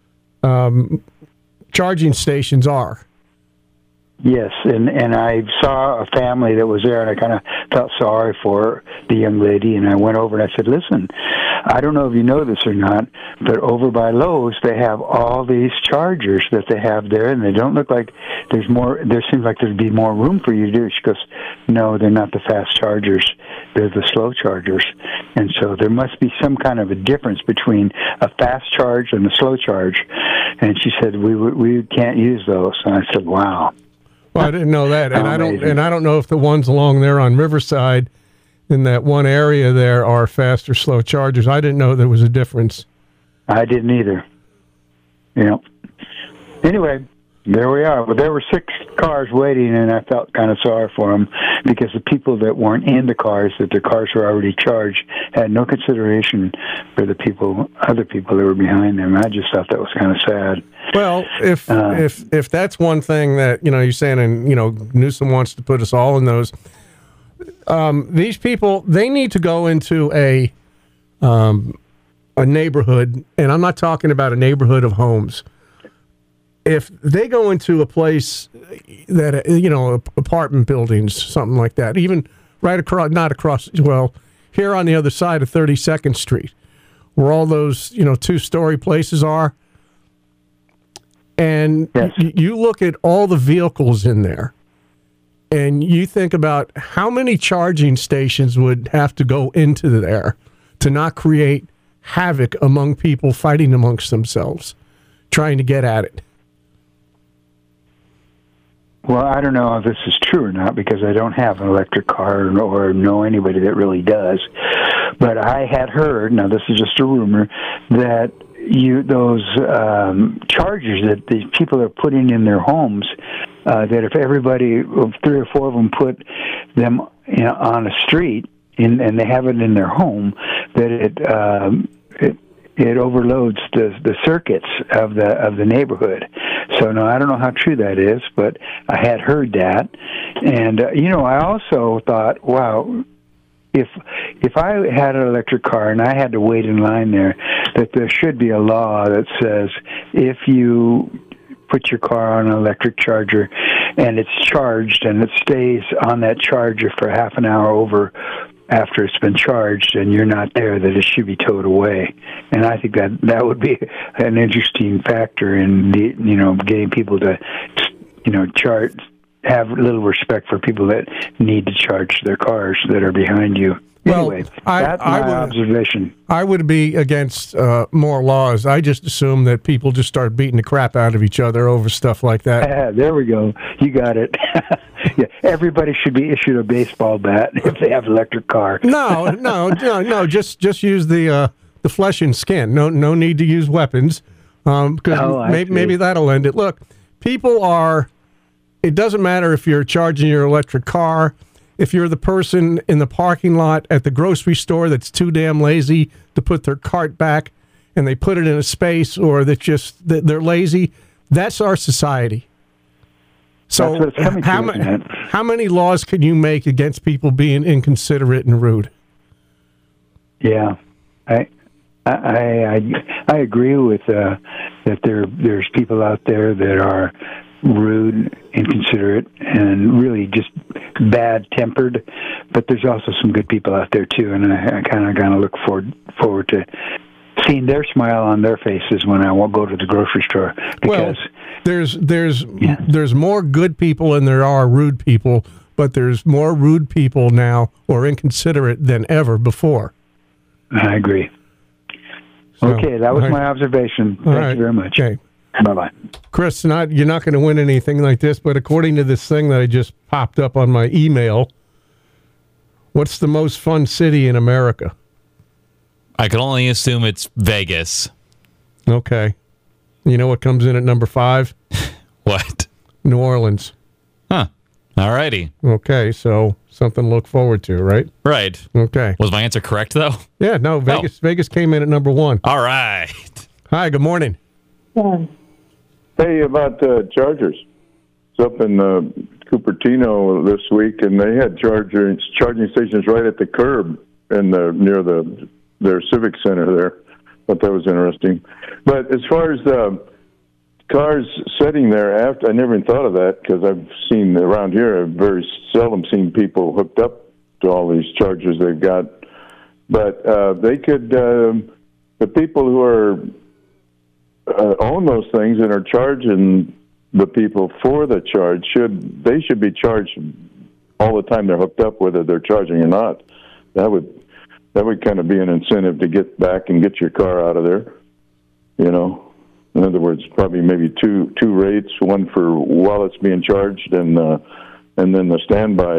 [SPEAKER 9] charging stations are.
[SPEAKER 15] Yes, and I saw a family that was there, and I kind of felt sorry for the young lady, and I went over and I said, listen, I don't know if you know this or not, but over by Lowe's, they have all these chargers that they have there, and they don't look like there's more, there seems like there'd be more room for you to do. She goes, no, they're not the fast chargers, they're the slow chargers. And so there must be some kind of a difference between a fast charge and a slow charge. And she said, we can't use those. And I said, wow.
[SPEAKER 9] Well, I didn't know that, and I don't know if the ones along there on Riverside, in that one area there, are fast or slow chargers. I didn't know there was a difference.
[SPEAKER 15] I didn't either. Anyway, there we are. But there were 6 cars waiting, and I felt kind of sorry for them because the people that weren't in the cars, that their cars were already charged, had no consideration for the other people that were behind them. I just thought that was kind of sad.
[SPEAKER 9] Well, if that's one thing that you're saying, and Newsom wants to put us all in those, these people, they need to go into a neighborhood, and I'm not talking about a neighborhood of homes. If they go into a place that apartment buildings, something like that, even right across, not across, well, here on the other side of 32nd Street, where all those 2-story places are. And you look at all the vehicles in there, and you think about how many charging stations would have to go into there to not create havoc among people fighting amongst themselves, trying to get at it.
[SPEAKER 15] Well, I don't know if this is true or not because I don't have an electric car or know anybody that really does. But I had heard, now this is just a rumor, that those chargers that the people are putting in their homes, that if everybody, 3 or 4 of them, put them on a street and they have it in their home, that it overloads the circuits of the neighborhood. So no, I don't know how true that is, but I had heard that, and I also thought, wow. If I had an electric car and I had to wait in line there, that there should be a law that says if you put your car on an electric charger and it's charged and it stays on that charger for half an hour over after it's been charged and you're not there, that it should be towed away. And I think that would be an interesting factor in getting people to have a little respect for people that need to charge their cars that are behind you. Anyway, that's my observation.
[SPEAKER 9] I would be against more laws. I just assume that people just start beating the crap out of each other over stuff like that.
[SPEAKER 15] There we go. You got it. Yeah, everybody should be issued a baseball bat if they have an electric car.
[SPEAKER 9] No. Just use the flesh and skin. No need to use weapons. Because maybe that'll end it. Look, people are. It doesn't matter if you're charging your electric car. If you're the person in the parking lot at the grocery store that's too damn lazy to put their cart back and they put it in a space, or they're lazy, that's our society. So how many laws can you make against people being inconsiderate and rude?
[SPEAKER 15] Yeah, I agree with that. There's people out there that are rude, inconsiderate, and really just bad-tempered. But there's also some good people out there too, and I kind of look forward to seeing their smile on their faces when I won't go to the grocery store. Because
[SPEAKER 9] there's more good people than there are rude people, but there's more rude people now or inconsiderate than ever before.
[SPEAKER 15] I agree. Okay, that was my observation. Thank you very much.
[SPEAKER 9] Okay.
[SPEAKER 15] Bye-bye.
[SPEAKER 9] Chris, you're not going to win anything like this, but according to this thing that I just popped up on my email, what's the most fun city in America?
[SPEAKER 11] I can only assume it's Vegas.
[SPEAKER 9] Okay. You know what comes in at number 5?
[SPEAKER 11] What?
[SPEAKER 9] New Orleans.
[SPEAKER 11] Huh. All righty.
[SPEAKER 9] Okay, so something to look forward to, right?
[SPEAKER 11] Right.
[SPEAKER 9] Okay.
[SPEAKER 11] Was my answer correct, though?
[SPEAKER 9] Yeah, no, Vegas came in at number 1.
[SPEAKER 11] All right.
[SPEAKER 9] Hi, good morning.
[SPEAKER 19] Hey, about Chargers. It's up in Cupertino this week, and they had charging stations right at the curb near their civic center there. Thought that was interesting. But as far as the cars sitting there after, I never even thought of that, because I've seen around here, I've very seldom seen people hooked up to all these chargers they've got. But they could, the people who are own those things and are charging the people for the charge should be charged all the time they're hooked up, whether they're charging or not. That would kind of be an incentive to get back and get your car out of there. In other words, probably maybe two rates, one for while it's being charged, and then the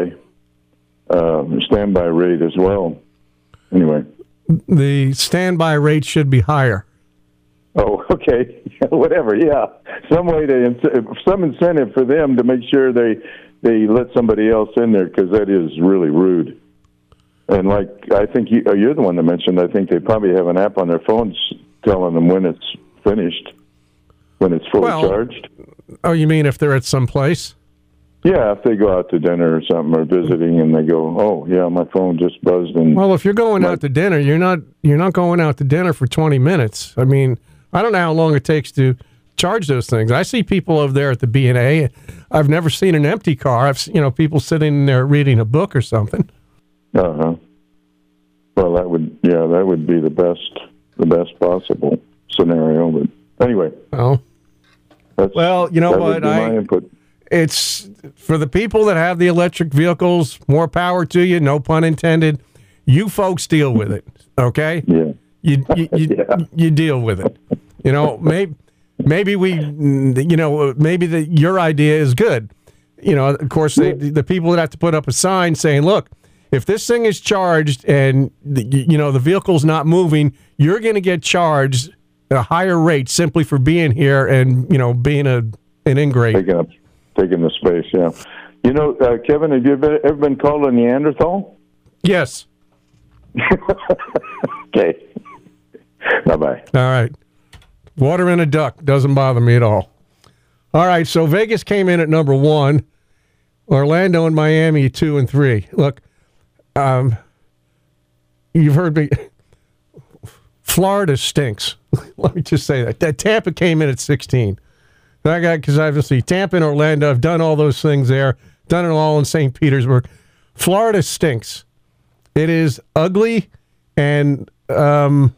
[SPEAKER 19] standby rate as well. Anyway,
[SPEAKER 9] the standby rate should be higher.
[SPEAKER 19] Oh, okay. Whatever, yeah. Some incentive for them to make sure they let somebody else in there, because that is really rude. And I think you're the one that mentioned, I think they probably have an app on their phones telling them when it's finished, when it's fully charged.
[SPEAKER 9] Oh, you mean if they're at some place?
[SPEAKER 19] Yeah, if they go out to dinner or something, or visiting, and they go, oh, yeah, my phone just buzzed.
[SPEAKER 9] Well, if you're going out to dinner, you're not going out to dinner for 20 minutes. I mean, I don't know how long it takes to charge those things. I see people over there at the B&A. I've never seen an empty car. I've people sitting in there reading a book or something.
[SPEAKER 19] Uh-huh. Well, that would be the best possible scenario. But anyway.
[SPEAKER 9] Well, you know what? It's for the people that have the electric vehicles, more power to you, no pun intended. You folks deal with it, okay?
[SPEAKER 19] Yeah.
[SPEAKER 9] You deal with it. Maybe your idea is good. Of course, the people that have to put up a sign saying, look, if this thing is charged and the vehicle's not moving, you're going to get charged a higher rate simply for being here and being an ingrate.
[SPEAKER 19] Taking the space, yeah. Kevin, have you ever been called a Neanderthal?
[SPEAKER 9] Yes.
[SPEAKER 19] Okay. Bye-bye.
[SPEAKER 9] All right. Water in a duck doesn't bother me at all. All right, so Vegas came in at number 1. Orlando and Miami 2 and 3. Look, you've heard me. Florida stinks. Let me just say that. Tampa came in at 16. Because obviously Tampa and Orlando, I've done all those things there, done it all in St. Petersburg. Florida stinks. It is ugly, and I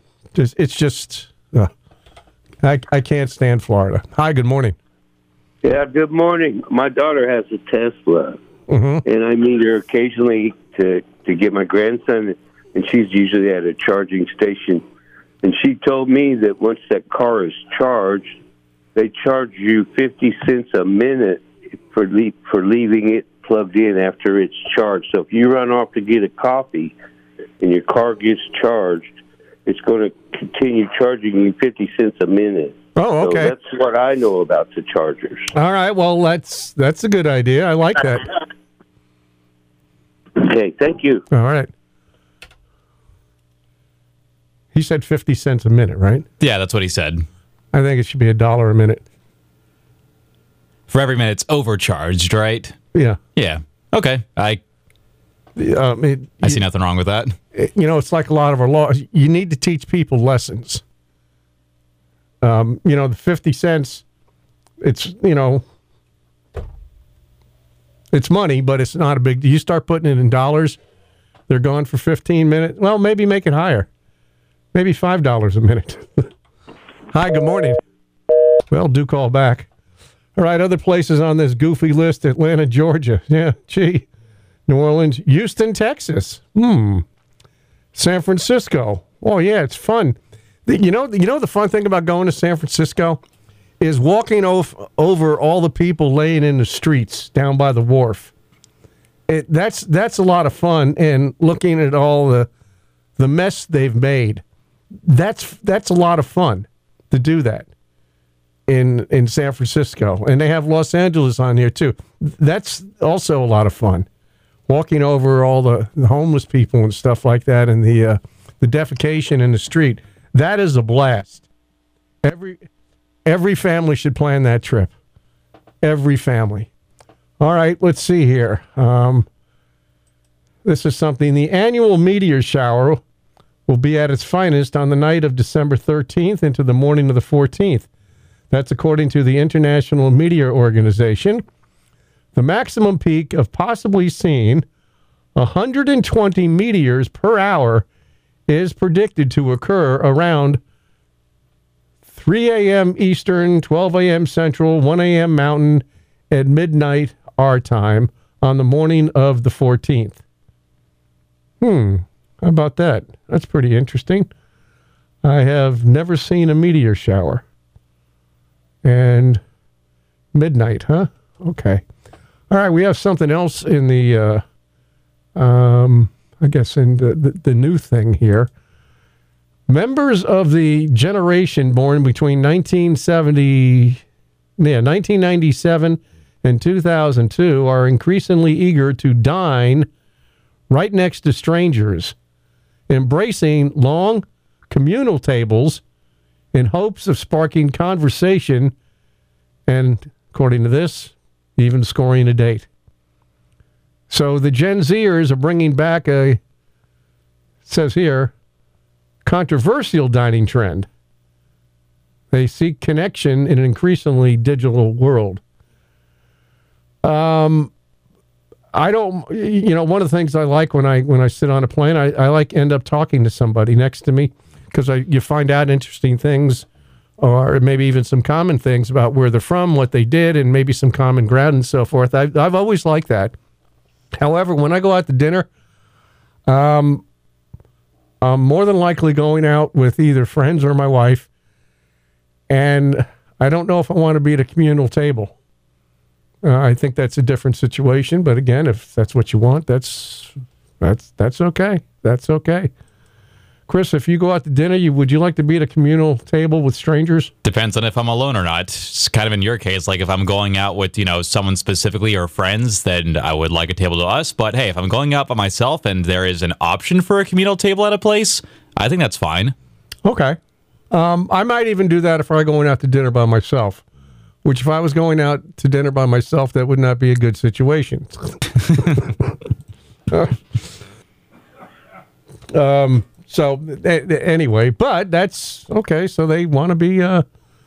[SPEAKER 9] can't stand Florida. Hi, good morning.
[SPEAKER 2] Yeah, good morning. My daughter has a Tesla, and I meet her occasionally to get my grandson, and she's usually at a charging station. And she told me that once that car is charged, they charge you 50 cents a minute for leaving it plugged in after it's charged. So if you run off to get a coffee and your car gets charged, it's going to continue charging you 50 cents a minute.
[SPEAKER 9] Oh, okay.
[SPEAKER 2] So that's what I know about the chargers.
[SPEAKER 9] All right. Well, that's a good idea. I like that.
[SPEAKER 2] Okay. Thank you.
[SPEAKER 9] All right. He said 50 cents a minute, right?
[SPEAKER 11] Yeah, that's what he said.
[SPEAKER 9] I think it should be $1 a minute.
[SPEAKER 11] For every minute it's overcharged, right?
[SPEAKER 9] Yeah.
[SPEAKER 11] Yeah. Okay. I see nothing wrong with that.
[SPEAKER 9] It's like a lot of our laws. You need to teach people lessons. The 50 cents, it's money, but it's not a big deal. You start putting it in dollars, they're gone for 15 minutes. Well, maybe make it higher. Maybe $5 a minute. Hi, good morning. Well, do call back. All right, other places on this goofy list: Atlanta, Georgia. Yeah, gee. New Orleans, Houston, Texas. San Francisco. Oh, yeah, it's fun. The fun thing about going to San Francisco is walking over all the people laying in the streets down by the wharf. That's a lot of fun, and looking at all the mess they've made. That's a lot of fun to do that in San Francisco. And they have Los Angeles on here too. That's also a lot of fun. Walking over all the homeless people and stuff like that, and the defecation in the street. That is a blast. Every family should plan that trip. Every family. All right, let's see here. This is something. The annual meteor shower will be at its finest on the night of December 13th into the morning of the 14th. That's according to the International Meteor Organization. The maximum peak of possibly seeing 120 meteors per hour is predicted to occur around 3 a.m. Eastern, 12 a.m. Central, 1 a.m. Mountain, at midnight our time on the morning of the 14th. How about that? That's pretty interesting. I have never seen a meteor shower. And midnight, huh? Okay. All right, we have something else in the, I guess in the new thing here. Members of the generation born between 1997 and 2002 are increasingly eager to dine right next to strangers, embracing long communal tables in hopes of sparking conversation and, according to this, even scoring a date. So the Gen Zers are bringing back it says here, controversial dining trend. They seek connection in an increasingly digital world. I don't, one of the things I like when I sit on a plane, I like end up talking to somebody next to me, because you find out interesting things, or maybe even some common things about where they're from, what they did, and maybe some common ground and so forth. I've always liked that. However, when I go out to dinner, I'm more than likely going out with either friends or my wife, and I don't know if I want to be at a communal table. I think that's a different situation, but again, if that's what you want, that's okay. That's okay. Chris, if you go out to dinner, would you like to be at a communal table with strangers?
[SPEAKER 11] Depends on if I'm alone or not. It's kind of in your case, like if I'm going out with, someone specifically or friends, then I would like a table to us. But hey, if I'm going out by myself and there is an option for a communal table at a place, I think that's fine.
[SPEAKER 9] Okay. I might even do that if I'm going out to dinner by myself. Which, if I was going out to dinner by myself, that would not be a good situation. So anyway, but that's okay. So they want to be, they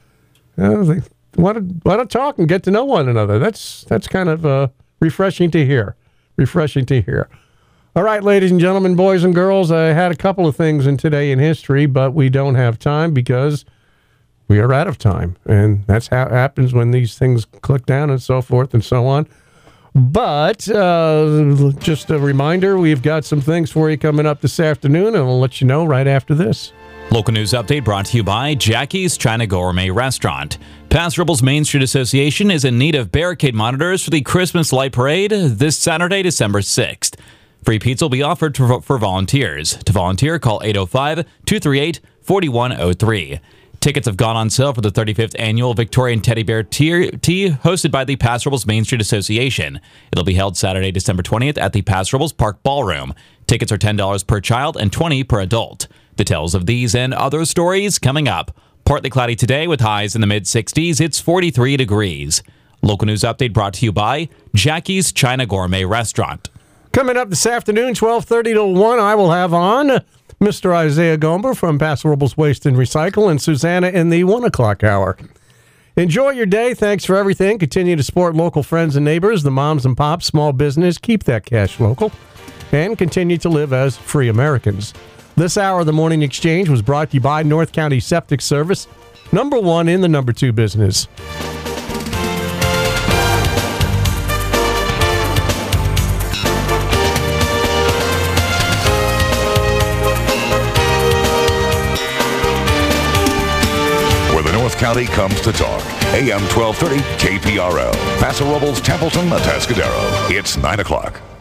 [SPEAKER 9] want to talk and get to know one another. That's kind of refreshing to hear. Refreshing to hear. All right, ladies and gentlemen, boys and girls, I had a couple of things in Today in History, but we don't have time because we are out of time. And that's how it happens when these things click down and so forth and so on. But just a reminder, we've got some things for you coming up this afternoon, and we'll let you know right after this.
[SPEAKER 11] Local news update brought to you by Jackie's China Gourmet Restaurant. Pass Rebels Main Street Association is in need of barricade monitors for the Christmas Light Parade this Saturday, December 6th. Free pizza will be offered for volunteers. To volunteer, call 805-238-4103. Tickets have gone on sale for the 35th Annual Victorian Teddy Bear Tea hosted by the Pass Rebels Main Street Association. It'll be held Saturday, December 20th at the Pass Rebels Park Ballroom. Tickets are $10 per child and $20 per adult. Details of these and other stories coming up. Partly cloudy today with highs in the mid-60s. It's 43 degrees. Local news update brought to you by Jackie's China Gourmet Restaurant.
[SPEAKER 9] Coming up this afternoon, 12:30 to 1, I will have on Mr. Isaiah Gomber from Pass Rebels Waste and Recycle and Susanna in the 1 o'clock hour. Enjoy your day. Thanks for everything. Continue to support local friends and neighbors, the moms and pops, small business. Keep that cash local. And continue to live as free Americans. This hour of the Morning Exchange was brought to you by North County Septic Service, number 1 in the number 2 business.
[SPEAKER 3] North County comes to talk. AM 1230 KPRO. Paso Robles, Templeton, Atascadero. It's 9 o'clock.